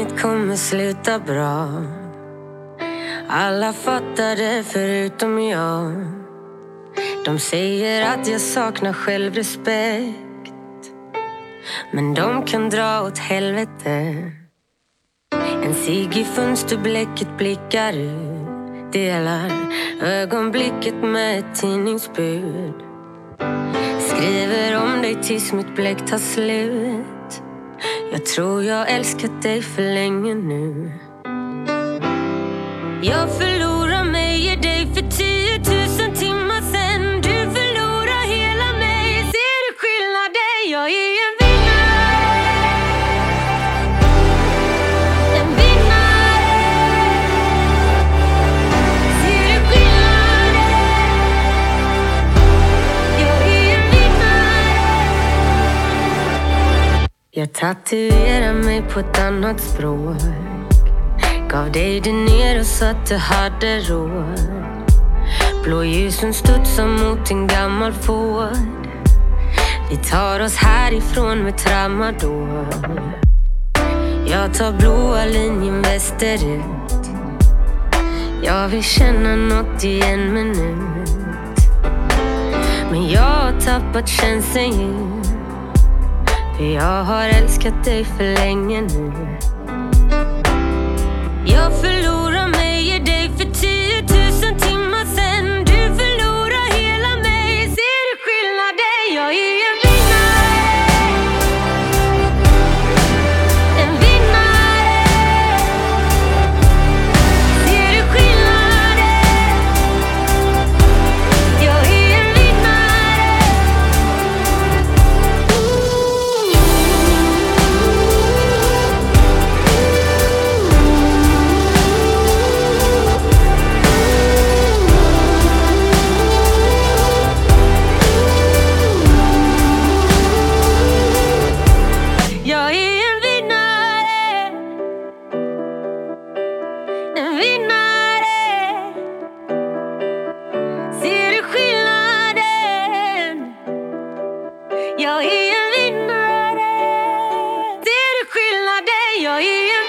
inget kommer sluta bra. Alla fattar det förutom jag. De säger att jag saknar självrespekt, men de kan dra åt helvete. En cigg i fönsterblecket blickar ut, delar ögonblicket med ett tidningsbud. Skriver om dig tills mitt bläck tar slut. Jag tror jag älskat dig för länge nu. Jag förlorar mig i dig för 10 000 timmar sen. Du förlorar hela mig. Ser du skillnaden? Jag är en vinnare. En vinnare. Ser du skillnaden? Jag är en vinnare. Jag tatuerar mig på ett annat språk. Gav dig det ner och så att du hade råd. Blåljusen studsar mot en gammal Ford. Vi tar oss härifrån med tramadol. Jag tar blåa linjen västerut. Jag vill känna något i en minut. Men jag har tappat känslan ju. För jag har älskat dig för länge nu. Jag förlorar mig i dig för 10 000 timmar sen. Du förlorar hela mig. Ser du skillnaden? Jag är en vinnare. En vinnare. Ser du skillnaden? Jag är en vinnare. Jag är en vinnare. En vinnare. Ser du skillnaden? Jag är en vinnare. Ser du skillnaden? Jag är en